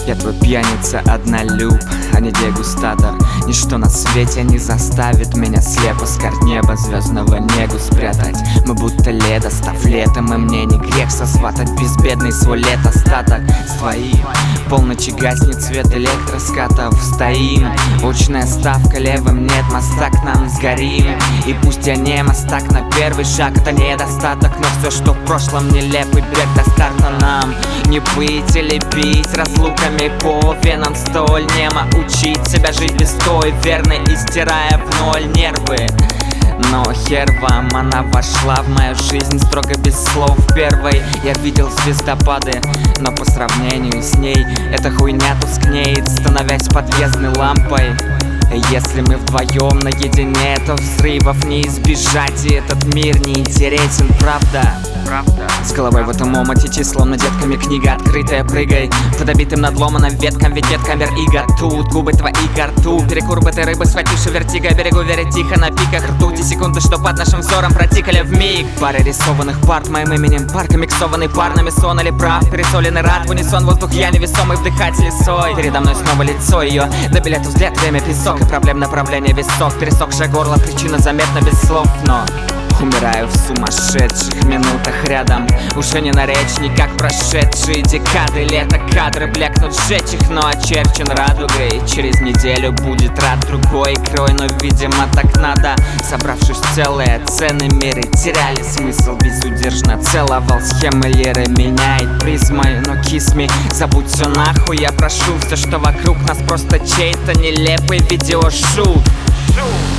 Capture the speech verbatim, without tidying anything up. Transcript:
Я твой пьяница, однолюб, а не дегустатор. Ничто на свете не заставит меня слепо с карт неба звездного негу спрятать. Мы будто лето, став летом, и мне не грех сосватать безбедный свой лет остаток. С твоим полночи гаснет свет электроскатов. Стоим, очная ставка, левым нет моста, к нам сгорим. И пусть я не мостак, на первый шаг это недостаток. Но все, что в прошлом, нелепый бег до старта нам. Не быть или бить разлуками по венам столь немо. Учить себя жить без той верной и стирая в ноль нервы. Но хер вам, она вошла в мою жизнь строго без слов первой. Я видел звездопады, но по сравнению с ней эта хуйня тускнеет, становясь подъездной лампой. Если мы вдвоем наедине, то взрывов не избежать, и этот мир не интересен, правда? Правда. С головой в этом омуте, числом детками книга открытая, прыгай по добитым надломанным веткам, ведь нет камер иго. Тут губы твои ко рту, перекур бы ты рыбы, схвативши вертиго, берегу верить тихо на пиках ртути. Секунды, что под нашим взором протикали вмиг. Пары рисованных парт моим именем, парка миксованный парными сон или прав. Пересоленный рад в унисон, воздух я невесомый, вдыхать лесой. Передо мной снова лицо ее, до билета взгляд, время песок. И проблем направления висок, пересохшее горло, причина заметна без слов. Но умираю в сумасшедших минутах рядом. Уже не наречь никак прошедшие декады. Лето кадры блекнут, сжечь их, но очерчен радугой. Через неделю будет рад другой крой, но видимо так надо. Собравшись целые цены миры теряли смысл безудержно. Целовал схемы лиры, меняет призмой, но кисми забудь все нахуй, я прошу. Все, что вокруг нас, просто чей-то нелепый видеошут.